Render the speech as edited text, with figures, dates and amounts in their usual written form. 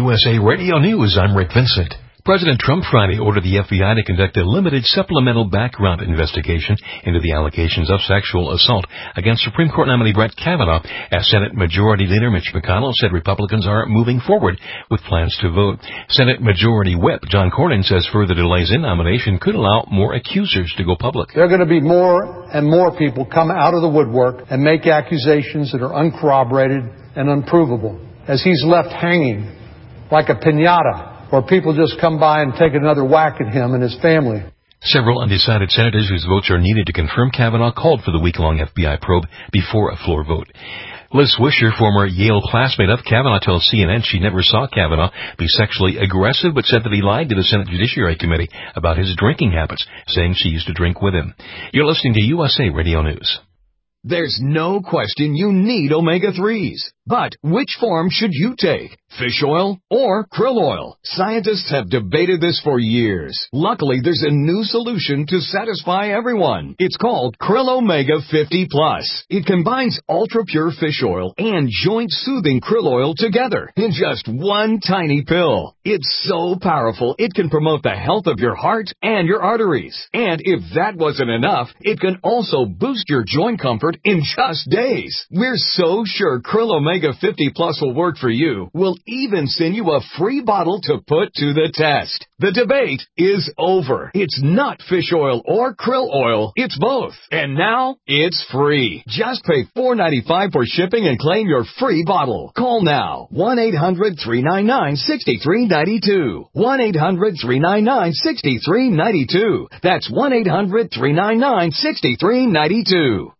USA Radio News, I'm Rick Vincent. President Trump Friday ordered the FBI to conduct a limited supplemental background investigation into the allegations of sexual assault against Supreme Court nominee Brett Kavanaugh, as Senate Majority Leader Mitch McConnell said Republicans are moving forward with plans to vote. Senate Majority Whip John Cornyn says further delays in nomination could allow more accusers to go public. There are going to be more and more people come out of the woodwork and make accusations that are uncorroborated and unprovable, as he's left hanging like a piñata, or people just come by and take another whack at him and his family. Several undecided senators whose votes are needed to confirm Kavanaugh called for the week-long FBI probe before a floor vote. Liz Swisher, former Yale classmate of Kavanaugh, told CNN she never saw Kavanaugh be sexually aggressive, but said that he lied to the Senate Judiciary Committee about his drinking habits, saying she used to drink with him. You're listening to USA Radio News. There's no question you need omega-3s. But which form should you take? Fish oil or krill oil? Scientists have debated this for years. Luckily, there's a new solution to satisfy everyone. It's called Krill Omega 50 Plus. It combines ultra-pure fish oil and joint-soothing krill oil together in just one tiny pill. It's so powerful, it can promote the health of your heart and your arteries. And if that wasn't enough, it can also boost your joint comfort in just days. We're so sure Krill Omega 50 Plus will work for you. We'll even send you a free bottle to put to the test. The debate is over. It's not fish oil or krill oil. It's both. And now, it's free. Just pay $4.95 for shipping and claim your free bottle. Call now. 1-800-399-6392. 1-800-399-6392. That's 1-800-399-6392.